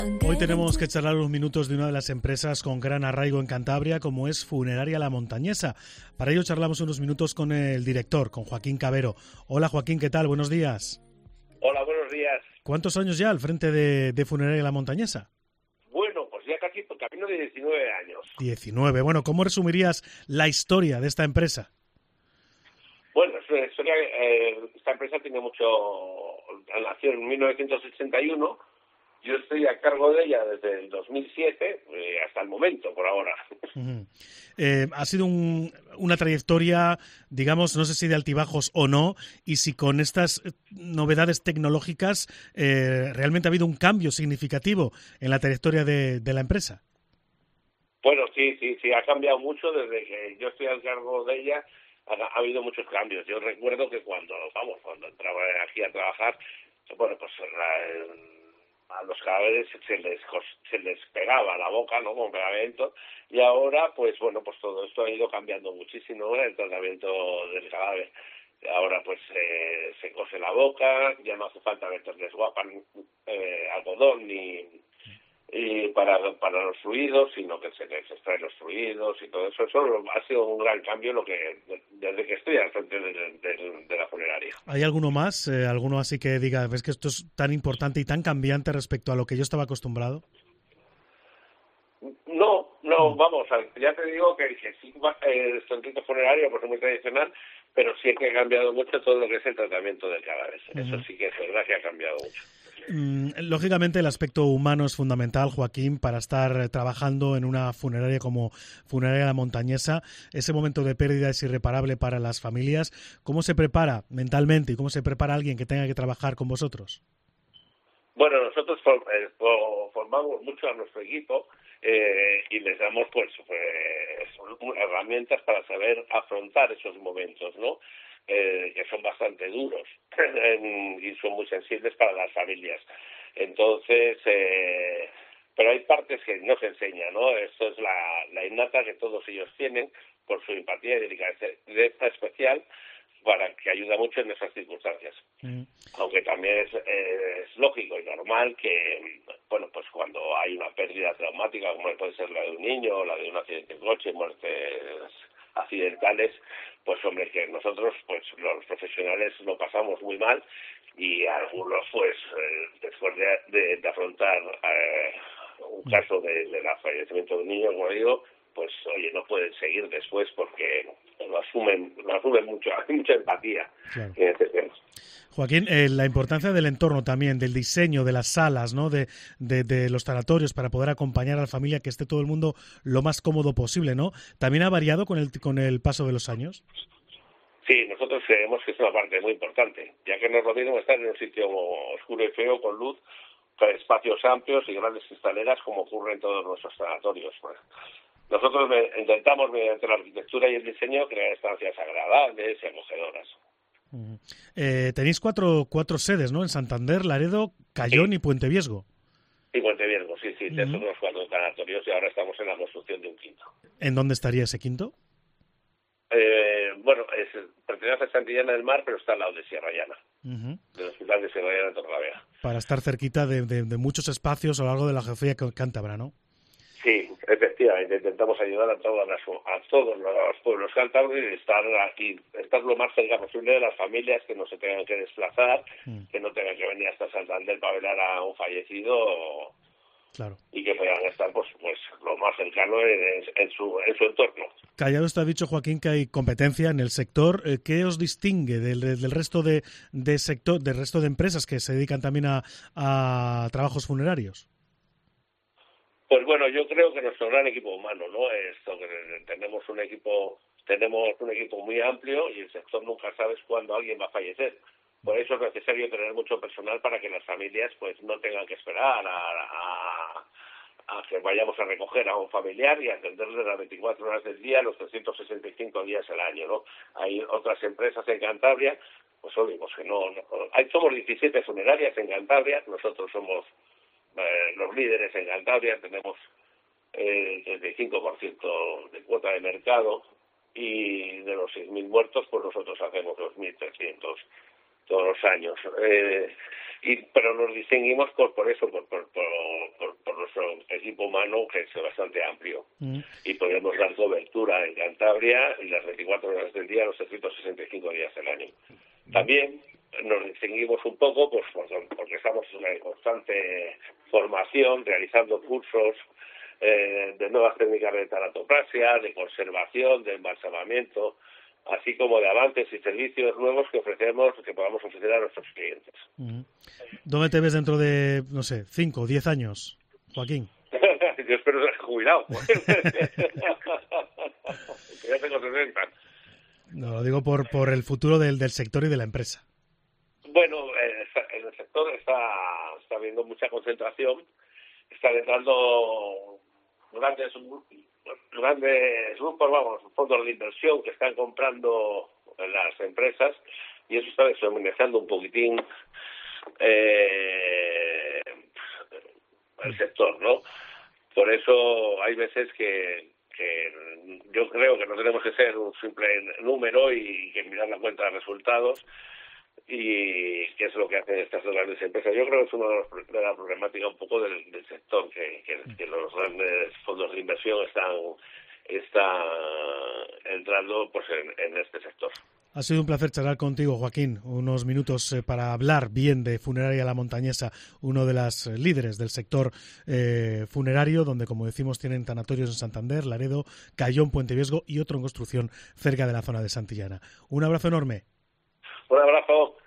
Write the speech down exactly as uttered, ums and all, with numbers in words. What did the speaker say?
Hoy tenemos que charlar unos minutos de una de las empresas con gran arraigo en Cantabria, como es Funeraria La Montañesa. Para ello charlamos unos minutos con el director, con Joaquín Cabero. Hola Joaquín, ¿qué tal? Buenos días. Hola, buenos días. ¿Cuántos años ya al frente de, de Funeraria La Montañesa? Bueno, pues ya casi por camino de diecinueve años. diecinueve. Bueno, ¿cómo resumirías la historia de esta empresa? Bueno, es una historia, eh, esta empresa tiene mucho... Nació en mil novecientos ochenta y uno. Yo estoy a cargo de ella desde el dos mil siete eh, hasta el momento, por ahora. Uh-huh. Eh, ha sido un, una trayectoria, digamos, no sé si de altibajos o no, y si con estas novedades tecnológicas eh, realmente ha habido un cambio significativo en la trayectoria de, de la empresa. Bueno, sí, sí, sí, ha cambiado mucho desde que yo estoy al cargo de ella. Ha, ha habido muchos cambios. Yo recuerdo que cuando, vamos, cuando entraba aquí a trabajar, bueno, pues la, a los cadáveres se les, se les pegaba la boca, ¿no?, con pegamento, y ahora, pues bueno, pues todo esto ha ido cambiando muchísimo, ¿no?, el tratamiento del cadáver. Ahora pues eh, se cose la boca, ya no hace falta meterles guapan, eh, algodón ni y para para los fluidos, sino que se les extraen los fluidos y todo eso. Eso ha sido un gran cambio lo que desde que estoy al frente de, de, de la funeraria. ¿Hay alguno más? Eh, ¿Alguno así que diga, ves que esto es tan importante y tan cambiante respecto a lo que yo estaba acostumbrado? No, no, vamos, ya te digo que, que sí, el centro funerario pues es muy tradicional, pero sí que ha cambiado mucho todo lo que es el tratamiento del cadáver. Uh-huh. Eso sí que es verdad que ha cambiado mucho. Lógicamente el aspecto humano es fundamental, Joaquín, para estar trabajando en una funeraria como Funeraria La Montañesa. Ese momento de pérdida es irreparable para las familias. ¿Cómo se prepara mentalmente y cómo se prepara alguien que tenga que trabajar con vosotros? Bueno, nosotros formamos mucho a nuestro equipo eh, y les damos pues, pues herramientas para saber afrontar esos momentos, ¿no? Eh, que son bastante duros y son muy sensibles para las familias. Entonces, eh, pero hay partes que no se enseñan, ¿no? Esto es la, la innata que todos ellos tienen por su empatía y delicadeza especial, para que ayuda mucho en esas circunstancias. Mm. Aunque también es, eh, es lógico y normal que, bueno, pues cuando hay una pérdida traumática, como puede ser la de un niño o la de un accidente de coche, muertes accidentales, pues hombre, que nosotros, pues los profesionales lo pasamos muy mal y algunos, pues, eh, después de, de, de afrontar eh, un caso de, de la fallecimiento de un niño, como digo, pues oye, no pueden seguir después porque lo asumen, lo asumen mucho, hay mucha empatía. Claro. En este tema. Joaquín, eh, la importancia del entorno también, del diseño, de las salas, ¿no?, de, de, de los tanatorios para poder acompañar a la familia, que esté todo el mundo lo más cómodo posible, ¿no? ¿También ha variado con el con el paso de los años? Sí, nosotros creemos que es una parte muy importante, ya que no es lo mismo estar en un sitio oscuro y feo, con luz, con espacios amplios y grandes cristaleras, como ocurre en todos nuestros sanatorios. Pues. Nosotros intentamos, mediante la arquitectura y el diseño, crear estancias agradables y acogedoras. Uh-huh. Eh, tenéis cuatro cuatro sedes, ¿no? En Santander, Laredo, Cayón, sí, y Puente Viesgo. Y Puente Viesgo, sí, sí. Uh-huh. Esos los cuatro sanatorios y ahora estamos en la construcción de un quinto. ¿En dónde estaría ese quinto? Eh, bueno, es, pertenece a Santillana del Mar, pero está al lado de Sierra Llana, uh-huh, del Hospital de Sierra Llana de Torrelavega. Para estar cerquita de, de, de muchos espacios a lo largo de la geografía cántabra, ¿no? Sí, efectivamente, intentamos ayudar a, todas las, a todos los pueblos cántabros y estar aquí, estar lo más cerca posible de las familias, que no se tengan que desplazar, mm. que no tengan que venir hasta Santander para velar a un fallecido, claro, y que puedan estar pues pues lo más cercano en, en su en su entorno. Callado está dicho, Joaquín, que hay competencia en el sector. ¿Qué os distingue del, del resto de, de sector, del resto de empresas que se dedican también a, a trabajos funerarios? Pues bueno, yo creo que nuestro gran equipo humano, ¿no? Esto que tenemos un equipo, tenemos un equipo muy amplio y el sector nunca sabes cuándo alguien va a fallecer. Por eso es necesario tener mucho personal para que las familias pues no tengan que esperar a, a, a que vayamos a recoger a un familiar y atenderle las veinticuatro horas del día, los trescientos sesenta y cinco días al año, ¿no? Hay otras empresas en Cantabria, pues oímos que no, no hay, somos diecisiete funerarias en Cantabria, nosotros somos Eh, los líderes en Cantabria, tenemos eh, el treinta y cinco por ciento de cuota de mercado y de los seis mil muertos, pues nosotros hacemos dos mil trescientos todos los años. Eh, y pero nos distinguimos por por eso, por por, por, por, por nuestro equipo humano, que es bastante amplio. Mm. Y podemos dar cobertura en Cantabria y las veinticuatro horas del día, los trescientos sesenta y cinco días del año. También nos distinguimos un poco pues porque estamos en una constante formación, realizando cursos eh, de nuevas técnicas de tanatopraxia, de conservación, de embalsamamiento, así como de avances y servicios nuevos que ofrecemos, que podamos ofrecer a nuestros clientes. ¿Dónde te ves dentro de, no sé, cinco o diez años, Joaquín? Yo espero ser jubilado. Ya tengo sesenta. No, lo digo por por el futuro del, del sector y de la empresa. Bueno, en el sector está, está habiendo mucha concentración, están entrando grandes grandes grupos, vamos, fondos de inversión que están comprando las empresas y eso está desorganizando un poquitín eh, el sector, ¿no? Por eso hay veces que, que yo creo que no tenemos que ser un simple número y que mirar la cuenta de resultados y qué es lo que hacen estas grandes empresas. Yo creo que es una de las problemáticas un poco del, del sector, que, que, que los grandes fondos de inversión están, están entrando pues en, en este sector. Ha sido un placer charlar contigo, Joaquín, unos minutos eh, para hablar bien de Funeraria La Montañesa, uno de las eh, líderes del sector eh, funerario, donde, como decimos, tienen tanatorios en Santander, Laredo, Cayón, Puente Viesgo y otro en construcción cerca de la zona de Santillana. Un abrazo enorme. Un abrazo.